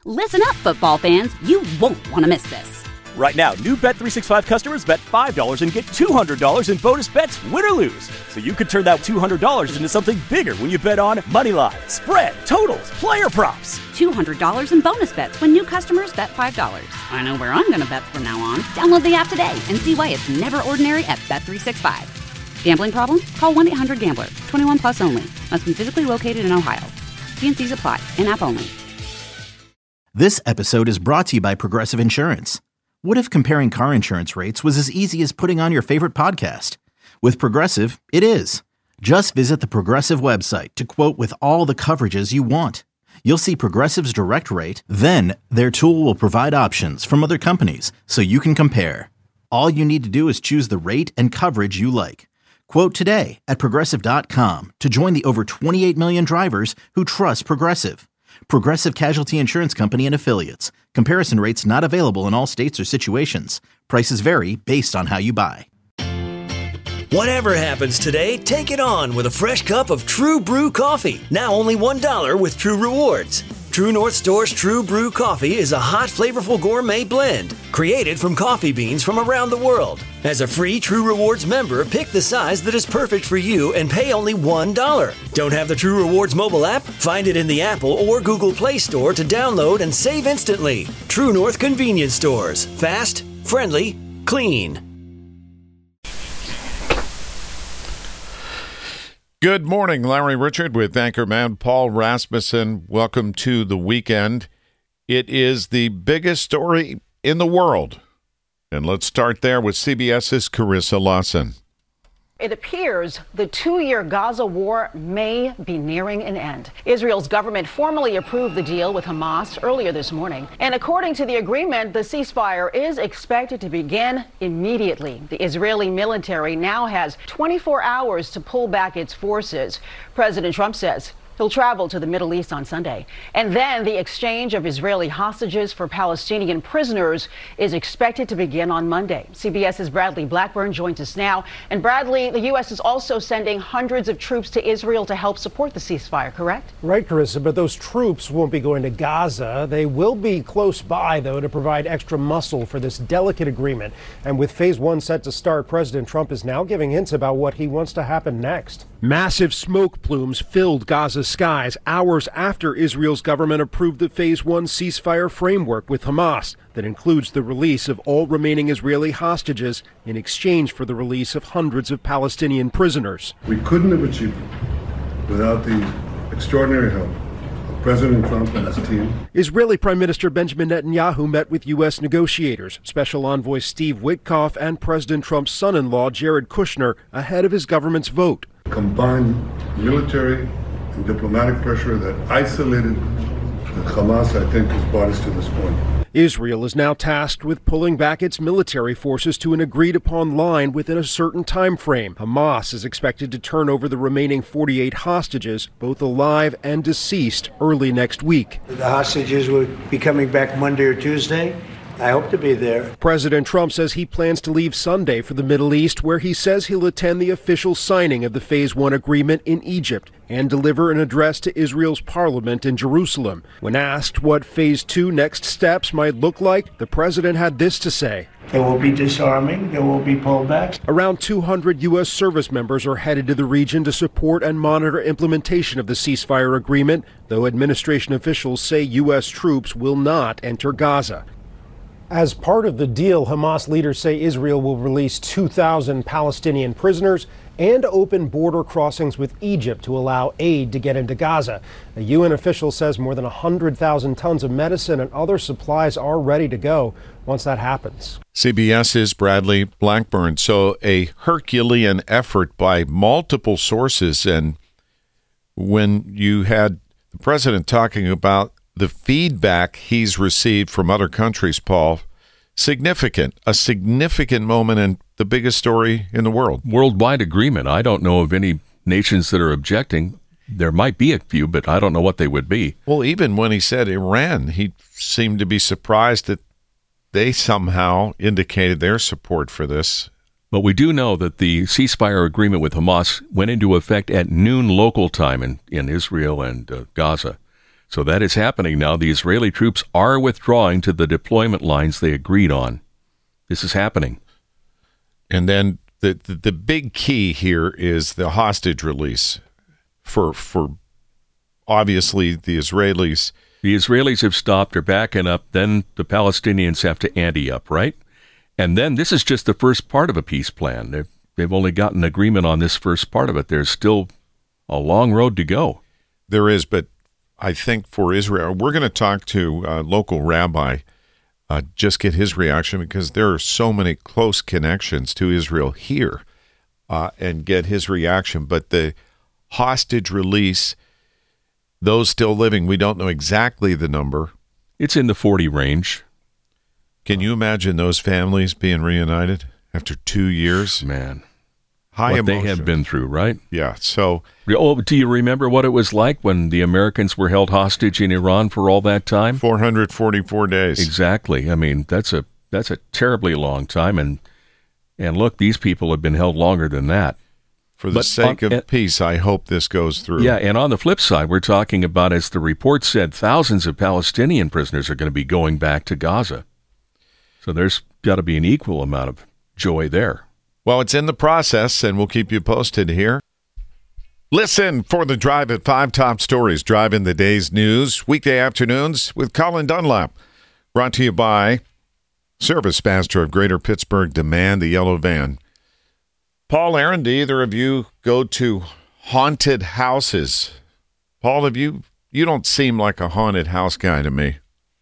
Listen up, football fans. You won't want to miss this. Right now, new Bet365 customers bet $5 and get $200 in bonus bets, win or lose. So you could turn that $200 into something bigger when you bet on money line, spread, totals, player props. $200 in bonus bets when new customers bet $5. I know where I'm going to bet from now on. Download the app today and see why it's never ordinary at Bet365. Gambling problem? Call 1-800-GAMBLER. 21 plus only. Must be physically located in Ohio. T&Cs apply. In-app only. This episode is brought to you by Progressive Insurance. What if comparing car insurance rates was as easy as putting on your favorite podcast? With Progressive, it is. Just visit the Progressive website to quote with all the coverages you want. You'll see Progressive's direct rate, then their tool will provide options from other companies so you can compare. All you need to do is choose the rate and coverage you like. Quote today at Progressive.com to join the over 28 million drivers who trust Progressive. Progressive Casualty Insurance Company and Affiliates. Comparison rates not available in all states or situations. Prices vary based on how you buy. Whatever happens today, take it on with a fresh cup of True Brew coffee. Now only $1 with True Rewards. True North Store's True Brew coffee is a hot, flavorful gourmet blend created from coffee beans from around the world. As a free True Rewards member, pick the size that is perfect for you and pay only $1. Don't have the True Rewards mobile app? Find it in the Apple or Google Play Store to download and save instantly. True North Convenience Stores. Fast, friendly, clean. Good morning, Larry Richard with anchorman Paul Rasmussen. Welcome to the weekend. It is the biggest story in the world. And let's start there with CBS's Carissa Lawson. It appears the 2-year Gaza war may be nearing an end. Israel's government formally approved the deal with Hamas earlier this morning. And according to the agreement, the ceasefire is expected to begin immediately. The Israeli military now has 24 hours to pull back its forces. President Trump says he'll travel to the Middle East on Sunday. And then the exchange of Israeli hostages for Palestinian prisoners is expected to begin on Monday. CBS's Bradley Blackburn joins us now. And Bradley, the U.S. is also sending hundreds of troops to Israel to help support the ceasefire, correct? Right, Carissa, but those troops won't be going to Gaza. They will be close by, though, to provide extra muscle for this delicate agreement. And with phase one set to start, President Trump is now giving hints about what he wants to happen next. Massive smoke plumes filled Gaza's skies hours after Israel's government approved the Phase 1 ceasefire framework with Hamas that includes the release of all remaining Israeli hostages in exchange for the release of hundreds of Palestinian prisoners. We couldn't have achieved it without the extraordinary help of President Trump and his team. Israeli Prime Minister Benjamin Netanyahu met with U.S. negotiators, Special Envoy Steve Witkoff, and President Trump's son-in-law Jared Kushner ahead of his government's vote. Combined military and diplomatic pressure that isolated the Hamas, I think, has brought us to this point. Israel is now tasked with pulling back its military forces to an agreed-upon line within a certain time frame. Hamas is expected to turn over the remaining 48 hostages, both alive and deceased, early next week. The hostages will be coming back Monday or Tuesday. I hope to be there. President Trump says he plans to leave Sunday for the Middle East, where he says he'll attend the official signing of the Phase 1 agreement in Egypt and deliver an address to Israel's parliament in Jerusalem. When asked what Phase 2 next steps might look like, the president had this to say. There will be disarming, there will be pullbacks. Around 200 U.S. service members are headed to the region to support and monitor implementation of the ceasefire agreement, though administration officials say U.S. troops will not enter Gaza. As part of the deal, Hamas leaders say Israel will release 2,000 Palestinian prisoners and open border crossings with Egypt to allow aid to get into Gaza. A UN official says more than 100,000 tons of medicine and other supplies are ready to go once that happens. CBS's Bradley Blackburn. So a Herculean effort by multiple sources. And when you had the president talking about the feedback he's received from other countries, Paul, a significant moment and the biggest story in the world. Worldwide agreement. I don't know of any nations that are objecting. There might be a few, but I don't know what they would be. Well, even when he said Iran, he seemed to be surprised that they somehow indicated their support for this. But we do know that the ceasefire agreement with Hamas went into effect at noon local time in Israel and Gaza. So that is happening now. The Israeli troops are withdrawing to the deployment lines they agreed on. This is happening. And then the big key here is the hostage release for obviously the Israelis. The Israelis have stopped, are backing up, then the Palestinians have to ante up, right? And then this is just the first part of a peace plan. They've only gotten agreement on this first part of it. There's still a long road to go. There is, but I think for Israel, we're going to talk to a local rabbi, just get his reaction, because there are so many close connections to Israel here, and get his reaction. But the hostage release, those still living, we don't know exactly the number. It's in the 40 range. Can you imagine those families being reunited after 2 years? Man. High what emotion. They have been through, right? Yeah. So, do you remember what it was like when the Americans were held hostage in Iran for all that time? 444 days. Exactly. I mean, that's a terribly long time, and look, these people have been held longer than that. For the sake of peace, I hope this goes through. Yeah, and on the flip side, we're talking about, as the report said, thousands of Palestinian prisoners are going to be going back to Gaza. So there's got to be an equal amount of joy there. Well, it's in the process, and we'll keep you posted here. Listen for the Drive at 5 top stories, driving the day's news, weekday afternoons with Colin Dunlap. Brought to you by Service Master of Greater Pittsburgh, Demand the Yellow Van. Paul, Aaron, do either of you go to haunted houses? Paul, you don't seem like a haunted house guy to me.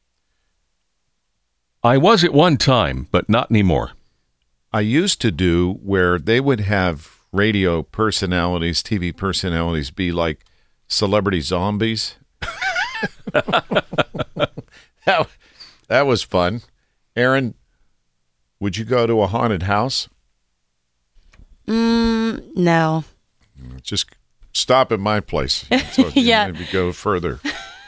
I was at one time, but not anymore. I used to do where they would have radio personalities, TV personalities be like celebrity zombies. That was fun. Aaron, would you go to a haunted house? No. Just stop at my place. So yeah. Maybe go further.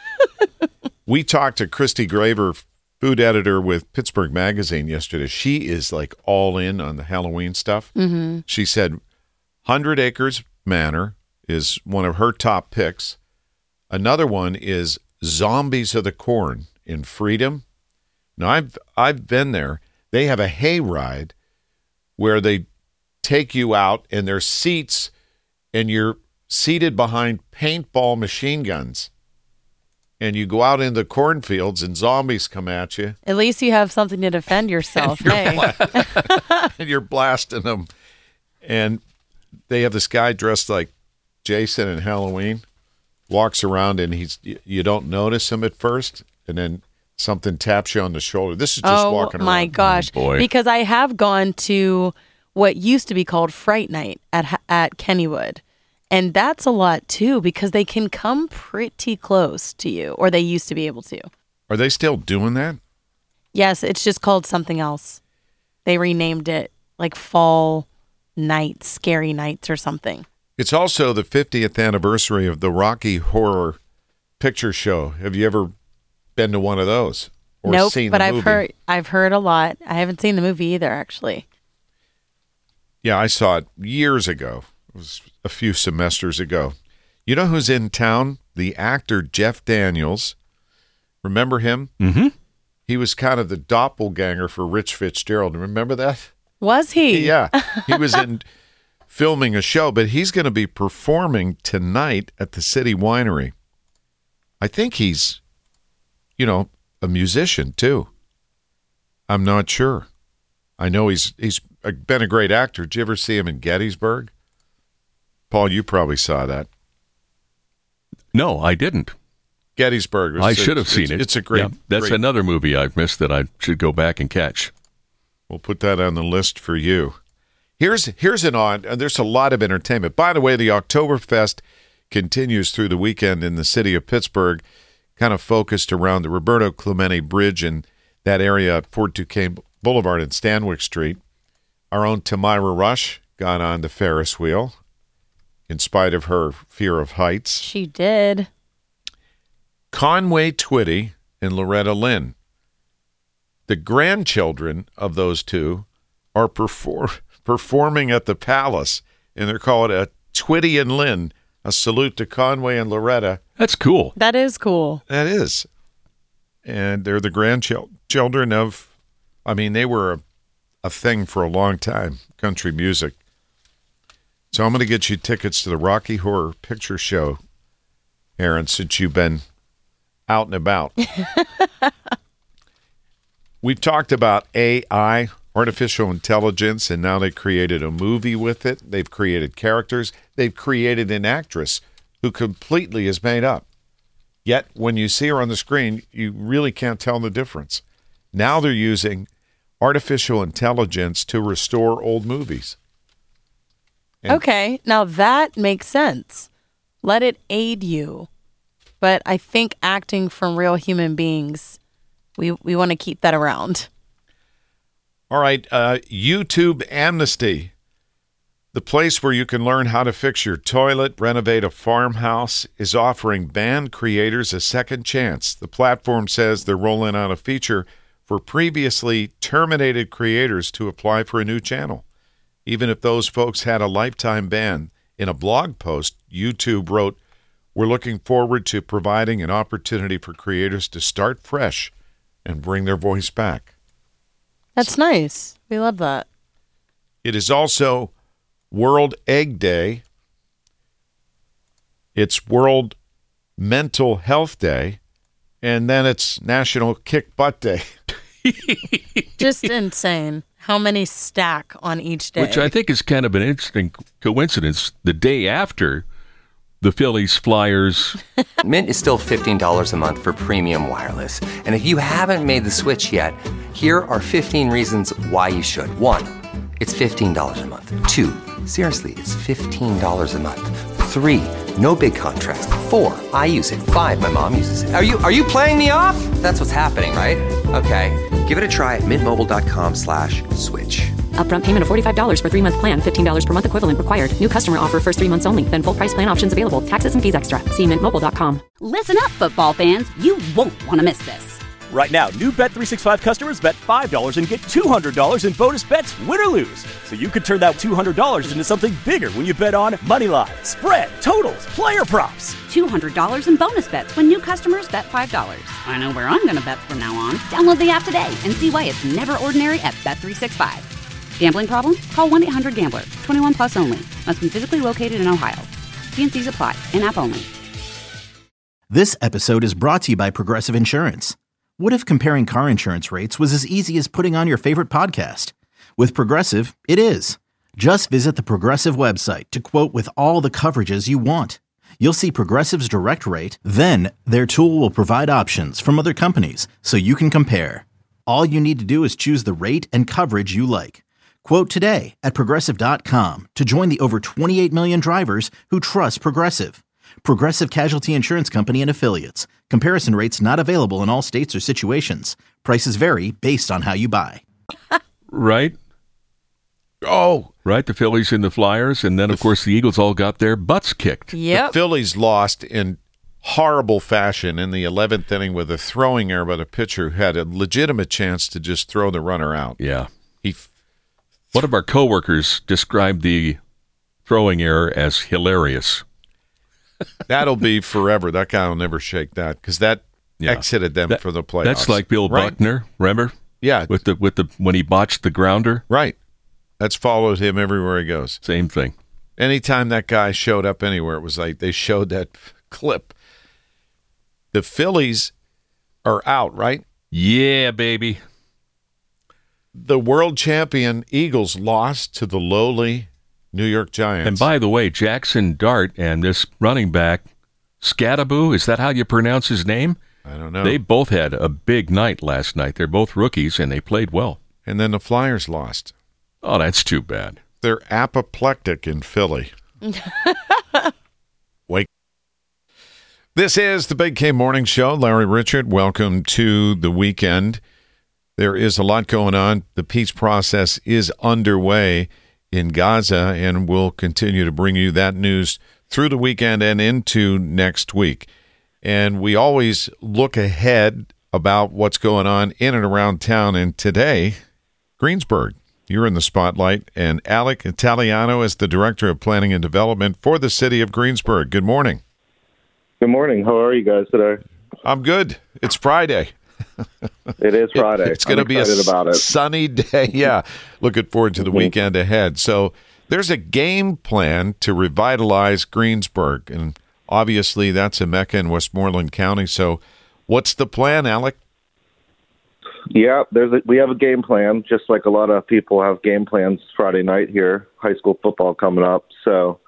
We talked to Christy Graver, food editor with Pittsburgh Magazine, yesterday. She is like all in on the Halloween stuff. Mm-hmm. She said 100 Acres Manor is one of her top picks. Another one is Zombies of the Corn in Freedom. Now, I've been there. They have a hayride where they take you out, and there's seats, and you're seated behind paintball machine guns. And you go out in the cornfields, and zombies come at you. At least you have something to defend yourself. And you're blasting them. And they have this guy dressed like Jason in Halloween, walks around, and you don't notice him at first, and then something taps you on the shoulder. This is just walking around. Oh, my gosh. Oh, boy. Because I have gone to what used to be called Fright Night at Kennywood. And that's a lot, too, because they can come pretty close to you, or they used to be able to. Are they still doing that? Yes, it's just called something else. They renamed it like Fall Nights, Scary Nights or something. It's also the 50th anniversary of the Rocky Horror Picture Show. Have you ever been to one of those? Or nope, seen but the movie? I've heard a lot. I haven't seen the movie either, actually. Yeah, I saw it years ago. It was a few semesters ago. You know who's in town? The actor Jeff Daniels. Remember him? Mm-hmm. He was kind of the doppelganger for Rich Fitzgerald. Remember that? Was he? Yeah. He was in filming a show, but he's going to be performing tonight at the City Winery. I think he's, a musician too. I'm not sure. I know he's been a great actor. Did you ever see him in Gettysburg? Paul, you probably saw that. No, I didn't. Gettysburg. I should have seen it. It's a great. Yeah, that's another movie I've missed that I should go back and catch. We'll put that on the list for you. Here's an odd. There's a lot of entertainment. By the way, the Oktoberfest continues through the weekend in the city of Pittsburgh, kind of focused around the Roberto Clemente Bridge and that area, Fort Duquesne Boulevard and Stanwyck Street. Our own Tamira Rush got on the Ferris wheel in spite of her fear of heights. She did. Conway Twitty and Loretta Lynn. The grandchildren of those two are performing at the Palace, and they're called a Twitty and Lynn, a salute to Conway and Loretta That's cool. That is cool. That is. And they're the grandchildren of, they were a thing for a long time, country music. So I'm going to get you tickets to the Rocky Horror Picture Show, Aaron, since you've been out and about. We've talked about AI, artificial intelligence, and now they created a movie with it. They've created characters. They've created an actress who completely is made up. Yet, when you see her on the screen, you really can't tell the difference. Now they're using artificial intelligence to restore old movies. Okay, now that makes sense. Let it aid you. But I think acting from real human beings, we want to keep that around. All right, YouTube Amnesty, the place where you can learn how to fix your toilet, renovate a farmhouse, is offering band creators a second chance. The platform says they're rolling out a feature for previously terminated creators to apply for a new channel, even if those folks had a lifetime ban. In a blog post, YouTube wrote, "We're looking forward to providing an opportunity for creators to start fresh and bring their voice back." That's nice. We love that. It is also World Egg Day. It's World Mental Health Day. And then it's National Kick Butt Day. Just insane. How many stack on each day? Which I think is kind of an interesting coincidence. The day after the Phillies Flyers. Mint is still $15 a month for premium wireless. And if you haven't made the switch yet, here are 15 reasons why you should. 1, it's $15 a month. 2, seriously, it's $15 a month. 3, no big contrast. 4, I use it. 5, my mom uses it. Are you playing me off? That's what's happening, right? Okay, give it a try at mintmobile.com/switch. Upfront payment of $45 for 3-month plan, $15 per month equivalent required. New customer offer first 3 months only. Then full price plan options available. Taxes and fees extra. See mintmobile.com. Listen up, football fans. You won't want to miss this. Right now, new Bet365 customers bet $5 and get $200 in bonus bets, win or lose. So you could turn that $200 into something bigger when you bet on moneyline, spread, totals, player props. $200 in bonus bets when new customers bet $5. I know where I'm going to bet from now on. Download the app today and see why it's never ordinary at Bet365. Gambling problem? Call 1-800-GAMBLER. 21 plus only. Must be physically located in Ohio. T&Cs apply. In-app only. This episode is brought to you by Progressive Insurance. What if comparing car insurance rates was as easy as putting on your favorite podcast? With Progressive, it is. Just visit the Progressive website to quote with all the coverages you want. You'll see Progressive's direct rate, then their tool will provide options from other companies so you can compare. All you need to do is choose the rate and coverage you like. Quote today at Progressive.com to join the over 28 million drivers who trust Progressive. Progressive Casualty Insurance Company and Affiliates. Comparison rates not available in all states or situations. Prices vary based on how you buy. Right? Oh. Right, the Phillies and the Flyers, and then, of course, the Eagles all got their butts kicked. Yep. The Phillies lost in horrible fashion in the 11th inning with a throwing error by the pitcher who had a legitimate chance to just throw the runner out. Yeah. One of our coworkers described the throwing error as hilarious. That'll be forever. That guy will never shake that because that exited them for the playoffs. That's like Bill Buckner, remember? Yeah. With the when he botched the grounder. Right. That's followed him everywhere he goes. Same thing. Anytime that guy showed up anywhere, it was like they showed that clip. The Phillies are out, right? Yeah, baby. The world champion Eagles lost to the lowly New York Giants. And by the way, Jackson Dart and this running back, Scadaboo, is that how you pronounce his name? I don't know. They both had a big night last night. They're both rookies, and they played well. And then the Flyers lost. Oh, that's too bad. They're apoplectic in Philly. Wake. This is the Big K Morning Show. Larry Richard, welcome to the weekend. There is a lot going on. The peace process is underway in Gaza, and we'll continue to bring you that news through the weekend and into next week. And we always look ahead about what's going on in and around town. And today, Greensburg, you're in the spotlight, and Alec Italiano is the Director of Planning and Development for the city of Greensburg. Good morning. Good morning. How are you guys today? I'm good. It's Friday. It is Friday. It's going to be a sunny day. Yeah. Looking forward to the weekend ahead. So there's a game plan to revitalize Greensburg. And obviously that's a mecca in Westmoreland County. So what's the plan, Alec? Yeah, we have a game plan, just like a lot of people have game plans Friday night here, high school football coming up. So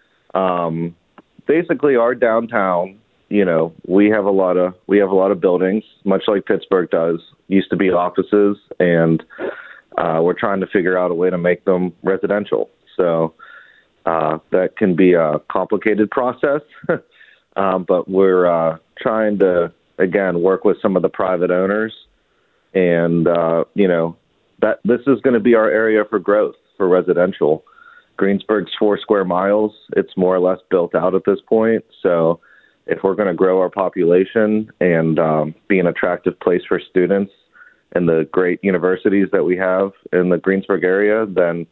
basically our downtown, we have a lot of buildings, much like Pittsburgh does. Used to be offices, and we're trying to figure out a way to make them residential. So that can be a complicated process, but we're trying to, again, work with some of the private owners. And, that this is going to be our area for growth for residential. Greensburg's 4 square miles. It's more or less built out at this point. So if we're going to grow our population and be an attractive place for students and the great universities that we have in the Greensburg area, then,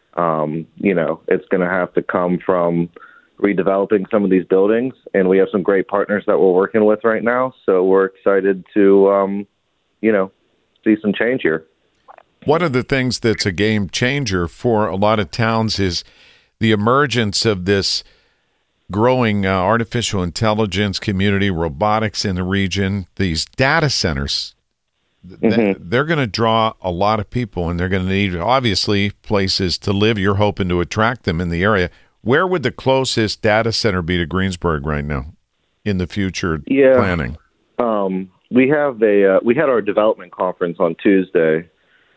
it's going to have to come from redeveloping some of these buildings. And we have some great partners that we're working with right now. So we're excited to, see some change here. One of the things that's a game changer for a lot of towns is the emergence of this growing artificial intelligence community, robotics in the region, these data centers. They're going to draw a lot of people, and they're going to need, obviously, places to live. You're hoping to attract them in the area. Where would the closest data center be to Greensburg right now in the future planning? We had our development conference on Tuesday,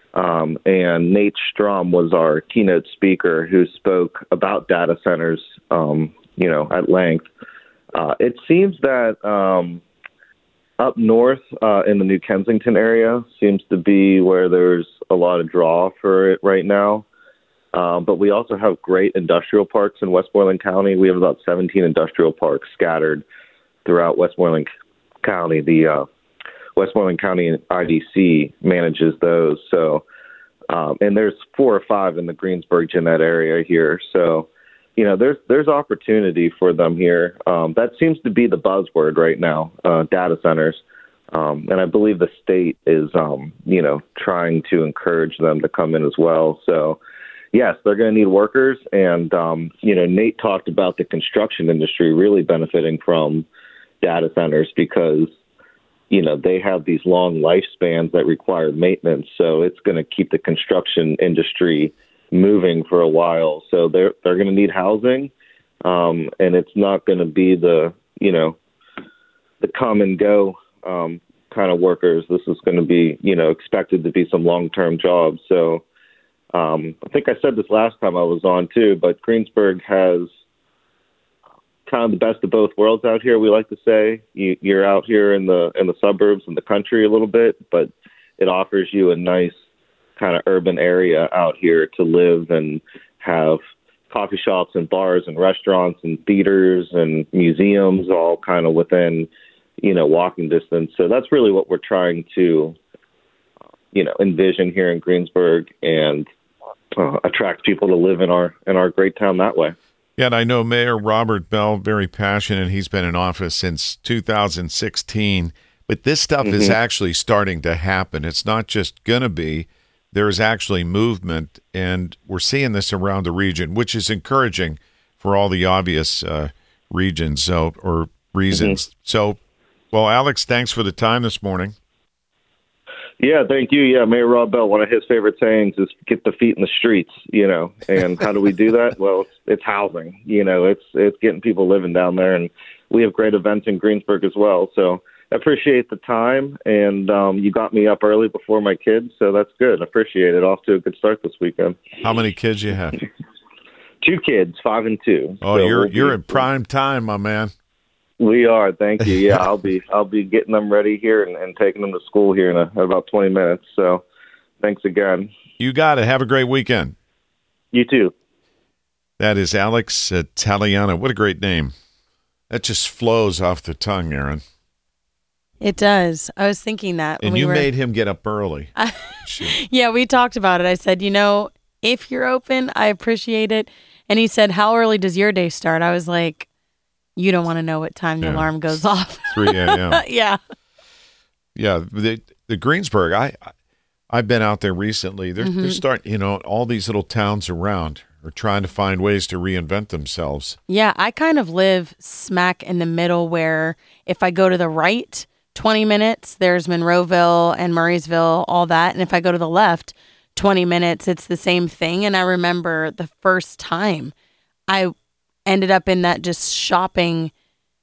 and Nate Strom was our keynote speaker who spoke about data centers, at length. It seems that up north in the New Kensington area seems to be where there's a lot of draw for it right now. But we also have great industrial parks in Westmoreland County. We have about 17 industrial parks scattered throughout Westmoreland County. The Westmoreland County IDC manages those. So, and there's 4 or 5 in the Greensburg Jeanette area here. So, there's opportunity for them here. That seems to be the buzzword right now, data centers. And I believe the state is, trying to encourage them to come in as well. So, yes, they're going to need workers. And, Nate talked about the construction industry really benefiting from data centers because, they have these long lifespans that require maintenance. So it's going to keep the construction industry moving for a while. So they're going to need housing. And it's not going to be the come and go kind of workers. This is going to be, expected to be some long-term jobs. So I think I said this last time I was on too, but Greensburg has kind of the best of both worlds out here. We like to say you're out here in the suburbs and the country a little bit, but it offers you a nice kind of urban area out here to live and have coffee shops and bars and restaurants and theaters and museums all kind of within, walking distance. So that's really what we're trying to, envision here in Greensburg and attract people to live in our great town that way. Yeah, and I know Mayor Robert Bell, very passionate. He's been in office since 2016. But this stuff is actually starting to happen. It's not just going to be. There's actually movement, and we're seeing this around the region, which is encouraging for all the obvious reasons. So, well, Alex, thanks for the time this morning. Yeah, thank you. Yeah, Mayor Rob Bell, one of his favorite sayings is get the feet in the streets, and how do we do that? Well, it's housing, it's getting people living down there, and we have great events in Greensburg as well. So I appreciate the time, and you got me up early before my kids, so that's good. I appreciate it. Off to a good start this weekend. How many kids you have? 2 kids, 5 and 2. Oh, so you're in prime time, my man. We are, thank you. Yeah, I'll be getting them ready here and taking them to school here in about 20 minutes. So, thanks again. You got it. Have a great weekend. You too. That is Alex Taliano. What a great name. That just flows off the tongue, Aaron. It does. I was thinking that. And you made him get up early. Yeah, we talked about it. I said, if you're open, I appreciate it. And he said, how early does your day start? I was like, You don't want to know what time the alarm goes off. 3 a.m. Yeah. Yeah, the Greensburg, I've been out there recently. They're starting, all these little towns around are trying to find ways to reinvent themselves. Yeah, I kind of live smack in the middle where if I go to the right, 20 minutes, there's Monroeville and Murraysville, all that. And if I go to the left, 20 minutes, it's the same thing. And I remember the first time I ended up in that just shopping.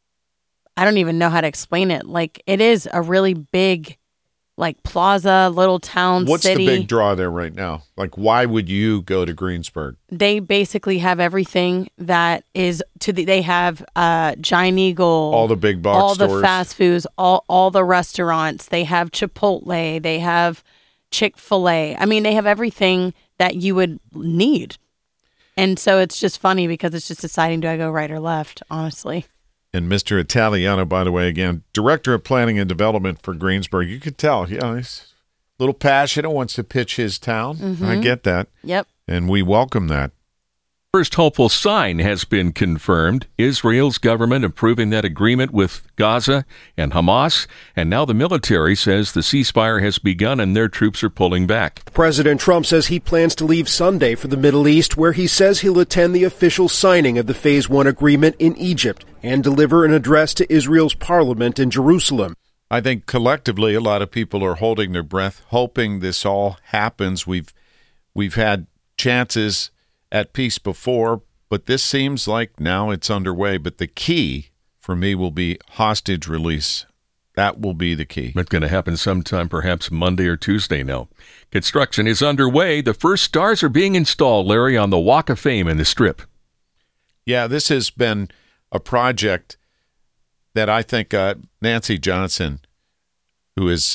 I don't even know how to explain it. Like, it is a really big, like, plaza, little town, What's city. the big draw there right now? Like, why would you go to Greensburg? They basically have everything that is they have Giant Eagle, All the big box all stores. the fast foods, all the restaurants. They have Chipotle, they have Chick-fil-A. I mean, they have everything that you would need. And so it's just funny because it's just deciding, do I go right or left, honestly. And Mr. Italiano, by the way, again, Director of Planning and Development for Greensburg. You could tell, he's a little passionate, wants to pitch his town. I get that. Yep. And we welcome that. First hopeful sign has been confirmed. Israel's government approving that agreement with Gaza and Hamas. And now the military says the ceasefire has begun and their troops are pulling back. President Trump says he plans to leave Sunday for the Middle East, where he says he'll attend the official signing of the Phase 1 agreement in Egypt and deliver an address to Israel's parliament in Jerusalem. I think collectively a lot of people are holding their breath, hoping this all happens. We've had chances at peace before, but this seems like now it's underway. But the key for me will be hostage release. That will be the key. It's going to happen sometime, perhaps Monday or Tuesday now. Construction is underway. The first stars are being installed, Larry, on the Walk of Fame in the Strip. Yeah, this has been a project that I think Nancy Johnson, who is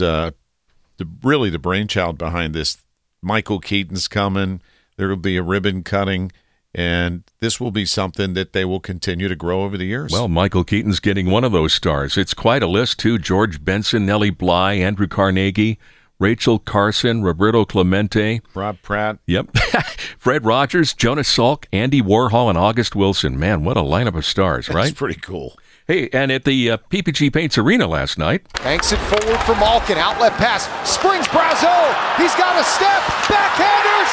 really the brainchild behind this, Michael Keaton's coming. There will be a ribbon cutting, and this will be something that they will continue to grow over the years. Well, Michael Keaton's getting one of those stars. It's quite a list, too. George Benson, Nellie Bly, Andrew Carnegie, Rachel Carson, Roberto Clemente. Rob Pratt. Yep. Fred Rogers, Jonas Salk, Andy Warhol, and August Wilson. Man, what a lineup of stars, right? That's pretty cool. Hey, and at the PPG Paints Arena last night. Banks it forward for Malkin. Outlet pass. Springs Brazeau. He's got a step. Backhander.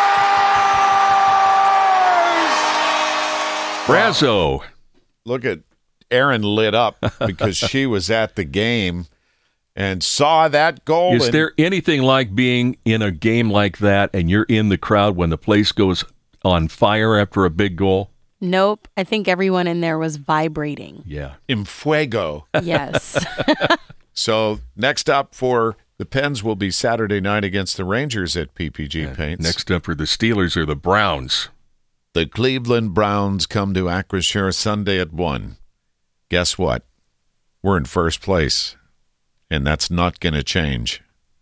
Scores! Brazeau. Look at Aaron lit up because she was at the game and saw that goal. Is there anything like being in a game like that and you're in the crowd when the place goes on fire after a big goal? Nope. I think everyone in there was vibrating. Yeah. En fuego. Yes. So next up for the Pens will be Saturday night against the Rangers at PPG Paints. Next up for the Steelers are the Browns. The Cleveland Browns come to Acrisure Sunday at 1. Guess what? We're in first place, and that's not going to change.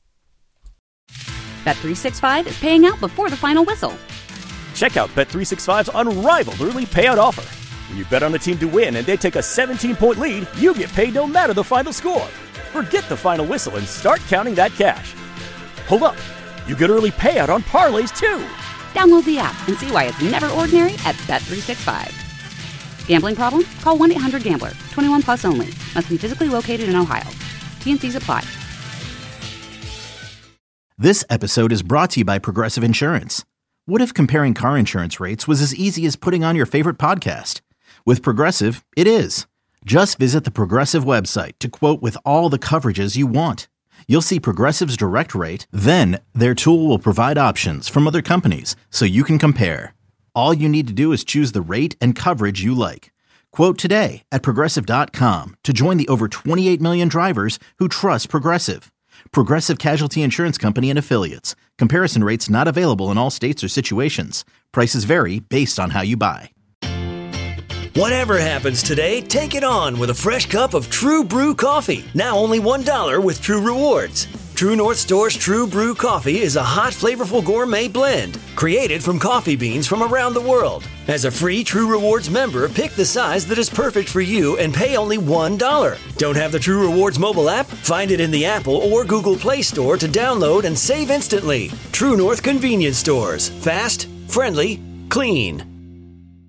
Bet365 is paying out before the final whistle. Check out Bet365's unrivaled early payout offer. When you bet on a team to win and they take a 17-point lead, you get paid no matter the final score. Forget the final whistle and start counting that cash. Hold up. You get early payout on parlays, too. Download the app and see why it's never ordinary at Bet365. Gambling problem? Call 1-800-GAMBLER. 21 plus only. Must be physically located in Ohio. T&Cs apply. This episode is brought to you by Progressive Insurance. What if comparing car insurance rates was as easy as putting on your favorite podcast? With Progressive, it is. Just visit the Progressive website to quote with all the coverages you want. You'll see Progressive's direct rate, then their tool will provide options from other companies so you can compare. All you need to do is choose the rate and coverage you like. Quote today at Progressive.com to join the over 28 million drivers who trust Progressive. Progressive Casualty Insurance Company and Affiliates. Comparison rates not available in all states or situations. Prices vary based on how you buy. Whatever happens today, take it on with a fresh cup of True Brew coffee. Now only $1 with True Rewards. True North Store's True Brew coffee is a hot, flavorful gourmet blend created from coffee beans from around the world. As a free True Rewards member, pick the size that is perfect for you and pay only $1. Don't have the True Rewards mobile app? Find it in the Apple or Google Play Store to download and save instantly. True North Convenience Stores. Fast, friendly, clean.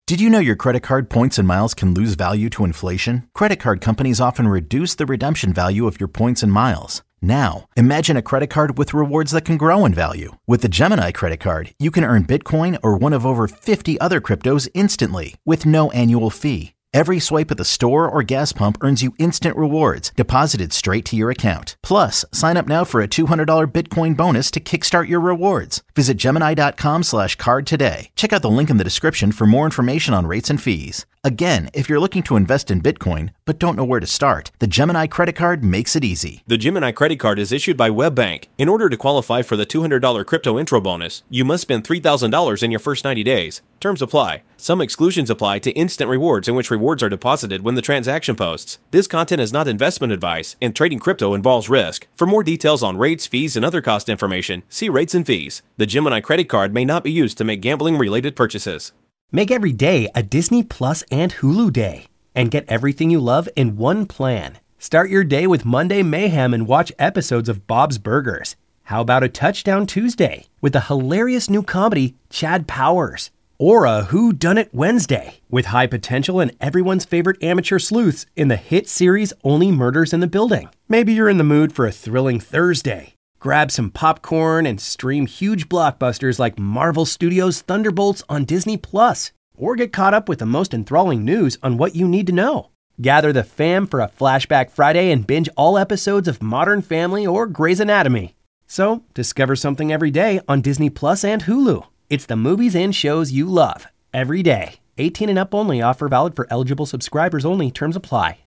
Did you know your credit card points and miles can lose value to inflation? Credit card companies often reduce the redemption value of your points and miles. Now, imagine a credit card with rewards that can grow in value. With the Gemini credit card, you can earn Bitcoin or one of over 50 other cryptos instantly with no annual fee. Every swipe at the store or gas pump earns you instant rewards deposited straight to your account. Plus, sign up now for a $200 Bitcoin bonus to kickstart your rewards. Visit Gemini.com/card today. Check out the link in the description for more information on rates and fees. Again, if you're looking to invest in Bitcoin but don't know where to start, the Gemini credit card makes it easy. The Gemini credit card is issued by WebBank. In order to qualify for the $200 crypto intro bonus, you must spend $3,000 in your first 90 days. Terms apply. Some exclusions apply to instant rewards in which rewards are deposited when the transaction posts. This content is not investment advice, and trading crypto involves risk. For more details on rates, fees, and other cost information, see rates and fees. The Gemini credit card may not be used to make gambling-related purchases. Make every day a Disney Plus and Hulu day, and get everything you love in one plan. Start your day with Monday Mayhem and watch episodes of Bob's Burgers. How about a Touchdown Tuesday with the hilarious new comedy Chad Powers? Or a Whodunit Wednesday with high potential and everyone's favorite amateur sleuths in the hit series Only Murders in the Building. Maybe you're in the mood for a thrilling Thursday. Grab some popcorn and stream huge blockbusters like Marvel Studios' Thunderbolts on Disney+. Or get caught up with the most enthralling news on what you need to know. Gather the fam for a Flashback Friday and binge all episodes of Modern Family or Grey's Anatomy. So, discover something every day on Disney Plus and Hulu. It's the movies and shows you love every day. 18 and up only. Offer valid for eligible subscribers only. Terms apply.